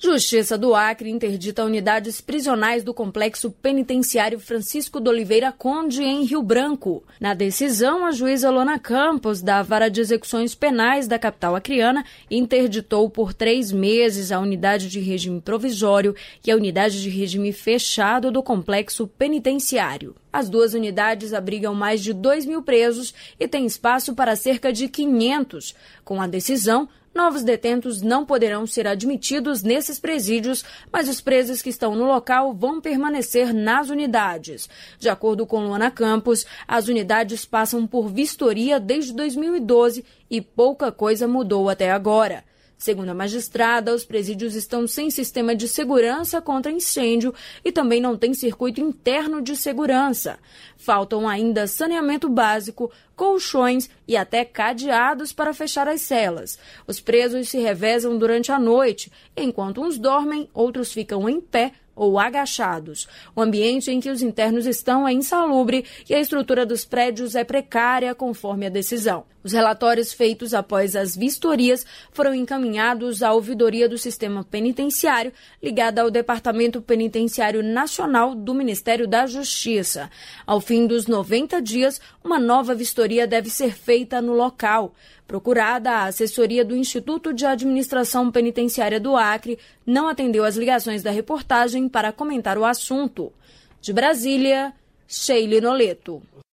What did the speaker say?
Justiça do Acre interdita unidades prisionais do complexo penitenciário Francisco de Oliveira Conde, em Rio Branco. Na decisão, a juíza Luana Campos, da Vara de Execuções Penais da capital acreana, interditou por 3 meses a unidade de regime provisório e a unidade de regime fechado do complexo penitenciário. As duas unidades abrigam mais de 2.000 presos e têm espaço para cerca de 500. Com a decisão, novos detentos não poderão ser admitidos nesses presídios, mas os presos que estão no local vão permanecer nas unidades. De acordo com Luana Campos, as unidades passam por vistoria desde 2012 e pouca coisa mudou até agora. Segundo a magistrada, os presídios estão sem sistema de segurança contra incêndio e também não tem circuito interno de segurança. Faltam ainda saneamento básico, colchões e até cadeados para fechar as celas. Os presos se revezam durante a noite. Enquanto uns dormem, outros ficam em pé ou agachados. O ambiente em que os internos estão é insalubre e a estrutura dos prédios é precária, conforme a decisão. Os relatórios feitos após as vistorias foram encaminhados à ouvidoria do sistema penitenciário, ligada ao Departamento Penitenciário Nacional do Ministério da Justiça. Ao fim dos 90 dias, uma nova vistoria deve ser feita no local. Procurada, a assessoria do Instituto de Administração Penitenciária do Acre não atendeu às ligações da reportagem para comentar o assunto. De Brasília, Sheila Noleto.